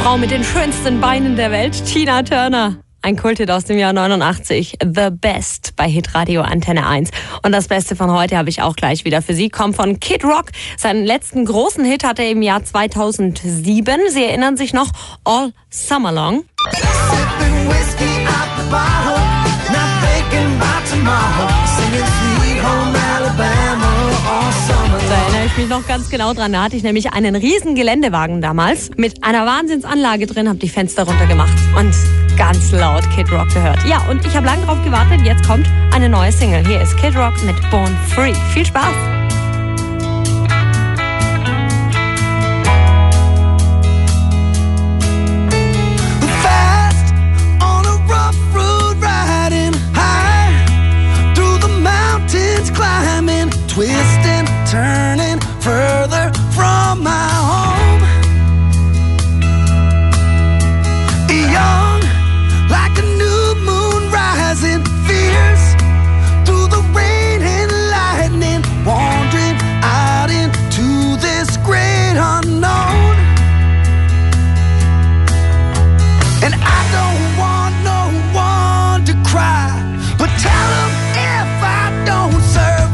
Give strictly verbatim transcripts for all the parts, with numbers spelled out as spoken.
Frau mit den schönsten Beinen der Welt, Tina Turner. Ein Kulthit aus dem Jahr neunundachtzig. The Best bei Hitradio Antenne eins. Und das Beste von heute habe ich auch gleich wieder für Sie. Kommt von Kid Rock. Seinen letzten großen Hit hatte er im Jahr zweitausendsieben. Sie erinnern sich noch, All Summer Long. Da erinnere ich mich noch ganz genau dran. Da hatte ich nämlich einen riesen Geländewagen damals mit einer Wahnsinnsanlage drin, habe die Fenster runter gemacht und ganz laut Kid Rock gehört. Ja, und ich habe lange drauf gewartet. Jetzt kommt eine neue Single. Hier ist Kid Rock mit Born Free. Viel Spaß! Twisting, turning further from my home. Young, like a new moon rising, fierce through the rain and lightning, wandering out into this great unknown. And I don't want no one to cry, but tell them if I don't survive.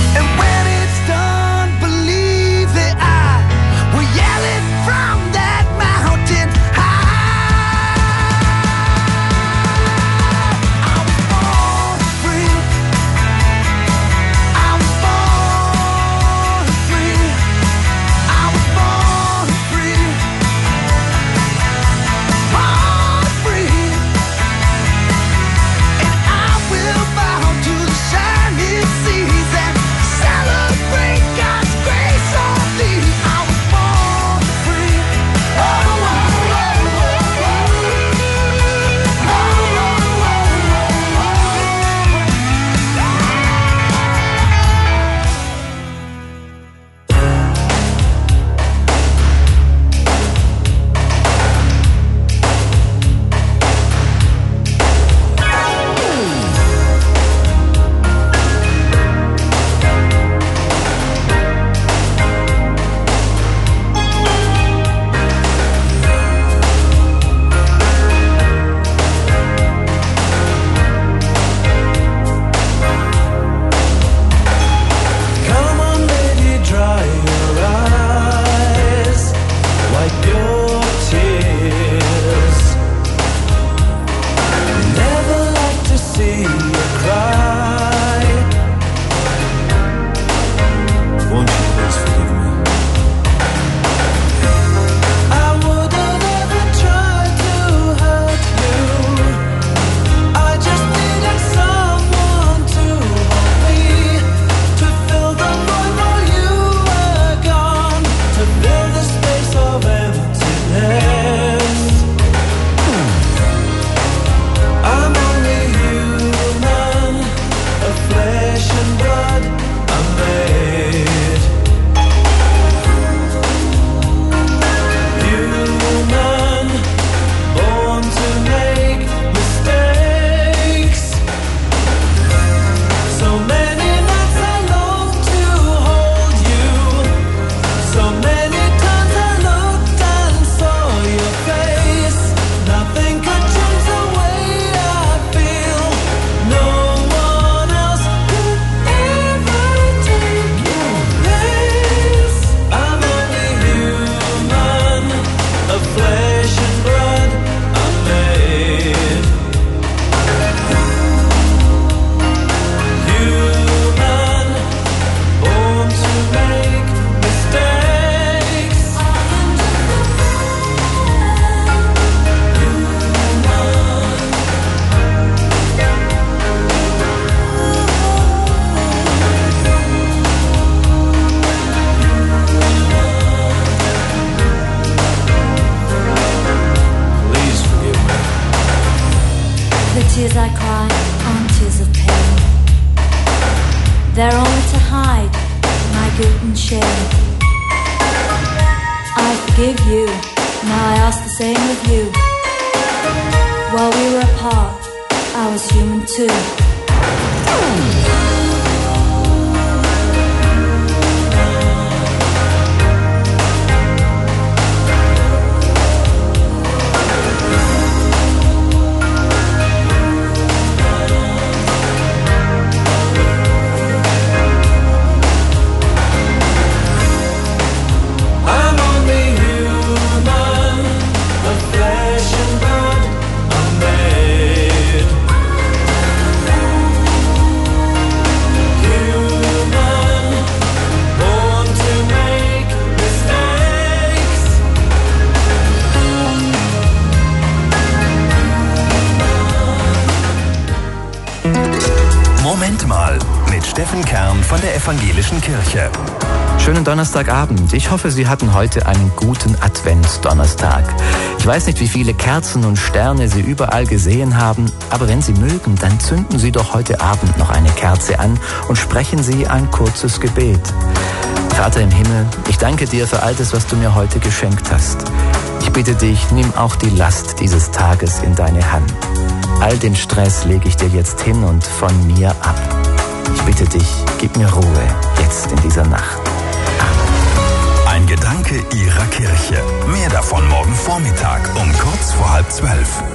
That there only to hide my guilt and shame. I forgive you, now I ask the same of you. While we were apart, I was human too. Moment mal mit Steffen Kern von der Evangelischen Kirche. Schönen Donnerstagabend. Ich hoffe, Sie hatten heute einen guten Advent-Donnerstag. Ich weiß nicht, wie viele Kerzen und Sterne Sie überall gesehen haben, aber wenn Sie mögen, dann zünden Sie doch heute Abend noch eine Kerze an und sprechen Sie ein kurzes Gebet. Vater im Himmel, ich danke dir für all das, was du mir heute geschenkt hast. Ich bitte dich, nimm auch die Last dieses Tages in deine Hand. All den Stress lege ich dir jetzt hin und von mir ab. Ich bitte dich, gib mir Ruhe jetzt in dieser Nacht. Ein Gedanke Ihrer Kirche. Mehr davon morgen Vormittag um kurz vor halb zwölf.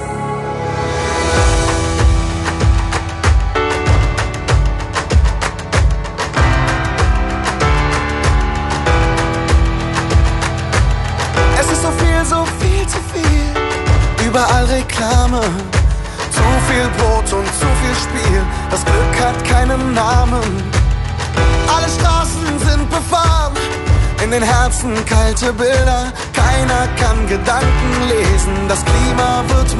Es ist so viel, so viel zu viel. Überall Reklame. Zu viel Brot und zu viel Spiel. Das Glück hat keinen Namen. Alle Straßen sind befahren. In den Herzen kalte Bilder. Keiner kann Gedanken lesen. Das Klima wird